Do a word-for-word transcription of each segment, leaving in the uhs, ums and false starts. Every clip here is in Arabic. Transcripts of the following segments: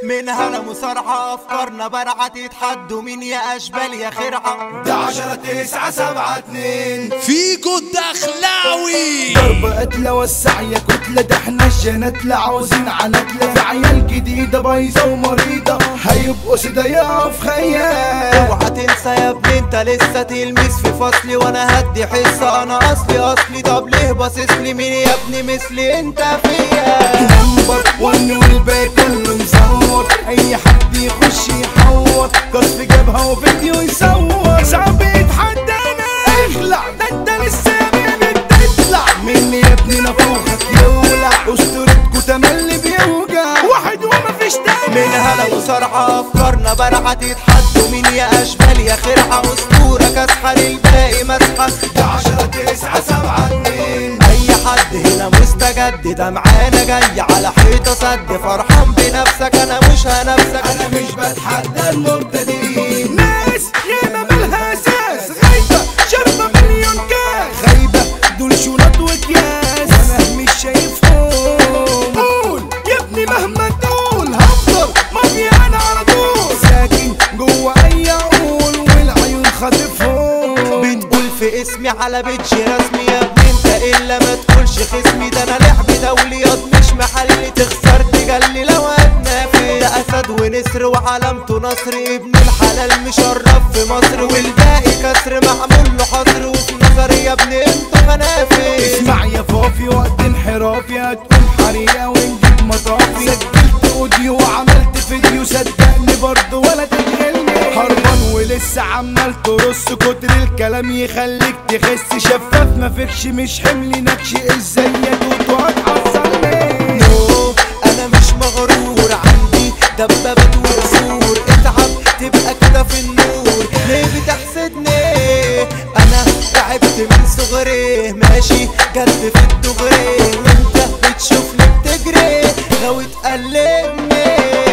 منها لا مصارعة افكارنا برعة تتحدوا مين يا اشبال يا خرعة. ده عشرة تسعة سبعة اتنين فيكو الدخلاوي ضرب قتلة وسع يا كتلة، ده احنا الجناتلة عاوزين عناتلة، في عيال جديدة بايظة ومريضة هيبقوا سدايا في خيال. اوعى تنسى يا ابني انت لسه تلميذ في فصلي وانا هدي حصة، انا اصلي اصلي طب ليه باصصلي مين يا ابني مثلي انت فيا. نمبر ون والباقي كله مصور، اي حد يخش يحور قصف جبهة وفيديو يصور، صعب يتحدانا اخلع ده انت لسه بتطلع مني يا ابني نفوخك يولع، اسطورتكوا تملي بيوجع واحد ومفيش تاني. منها لا مصارعة افكارنا برعة تتحدوا مين يا اشبال يا خرعة، اسطورة كاسحة للباقي مسحة. ده عشرة تسعة سبعة اتنين اي حد هنا مستجد ده معانا جاي على حيطة سد، فرحان بنفسك انا مش هنفسك، انا مش بتحدى المبتدئين، ناس ياما مالها اساس غايبة شاربة مليون كاس، غايبة دول شنط واكياس وانا مش شايفهم. قول يا ابني مهما تقول هفضل مافيا انا على طول، ساكن جوه اي عقول والعيون خاطفهم. بتقول في اسمي على بيتش رسمي يا ابني انت الا ما تقولش خصمي، ده انا لعب دوليات مش محلي تخسر تجلي لو هتنافس، ده اسد ونسر وعلامته نصر ابن الحلال مشرف في مصر، والباقي كسر معمول له حصر، وفي نظري يا ابني انتوا خنافس. اسمع يا فافي وقت انحرافي هتكون حريقة ونجيب مطافي، سجلت اوديو وعملت فيديو صدقني برضه ولا تشغلني، هربان ولسه عمال ترص كتر الكلام يخليك تخس، شفاف مفيكش مش حمل نكش ازاي يا توتو هتحصلني. نو انا مش مغرور عندي دبابات وقصور، اتعب تبقى كده في النور ليه بتحسدني، انا تعبت من صغري ماشي جد في الدغري، وانت بتشوفني بتجري غاوي تقلدني.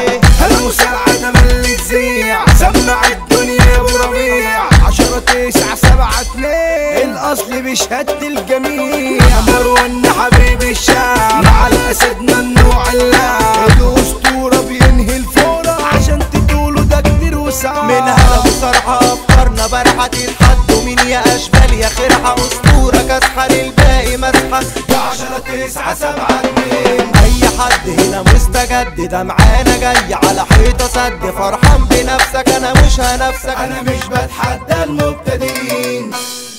المسرعة ده ملي تزيع سمع الدنيا يا ابو ربيع، عشرة تسعة سبعة اتنين الاصل بشهادة الجميع، مروان حبيب الشام مع الاسد ممنوع اللعب، الاسطورة بينهي الفورة عشان تقولوا ده كتير وسعة. منها لا مصارعة افكارنا برعة تتحدوا مين يا اشبال يا خرعة، اسطورة كاسحة للباقي مسحة. ده عشرة تسعة سبعة اتنين اي حد هنا مستجد ده معانا جاي على حيطة سد، فرحان بنفسك انا مش هنفسك، انا مش بتحدى المبتدئين.